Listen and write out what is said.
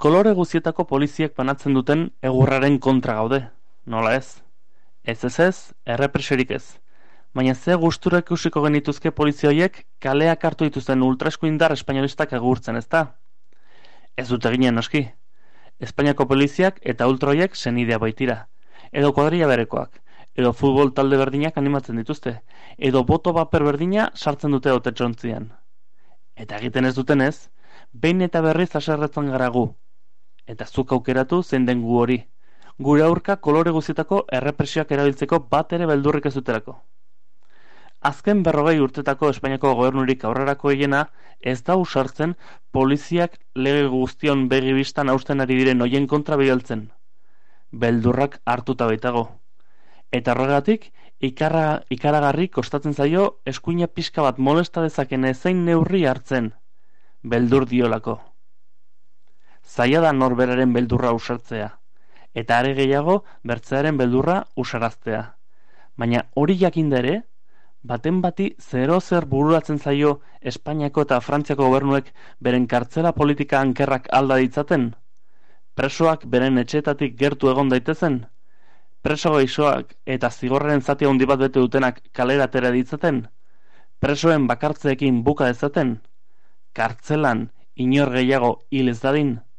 Kolore guztietako poliziek banatzen duten egurraren kontra gaude, nola ez? Ez, errepresiorik ez. Baina ze gustura ikusiko genituzke polizia horiek kaleak hartu dituzten ultraeskuindar espainolistak egurtzen, ezta? Ez dute ginen noski. Espainiako poliziak eta ultroiek senidea baitira. Edo kuadrilla berekoak. Edo futbol talde berdinak animatzen dituzte. Edo boto paper berdina sartzen dute hautetsontzian. Eta egiten ez dutenez, behin eta berriz haserretzen gara gu. Eta zuk aukeratu zein den gu hori. Gure aurka kolore guztietako errepresioak erabiltzeko bat ere beldurrik ez duterako. Azken 40 urtetako Espainiako gobernurik aurrerako hiena ez da usartzen poliziak lege guztion begi bistan hausten ari diren hoien kontra bidaltzen. Beldurrak hartuta baitago. Eta horregatik, ikaragarri kostatzen zaio eskuina pixka bat molesta dezaken ezein neurri hartzen. Beldur diolako. Zaila da norberaren beldurra usartzea. Eta are gehiago bertzearen beldurra usaraztea. Baina hori jakinda ere, baten bati zer bururatzen zaio Espainiako eta Frantziako gobernuek beren kartzela politika ankerrak alda ditzaten? Presoak beren etxeetatik gertu egon daitezen? Preso gaixoak eta zigorraren zati handi bat bete dutenak kalera atera ditzaten? Presoen bakartzeekin buka dezaten? Kartzelan inor gehiago hil ez dadin?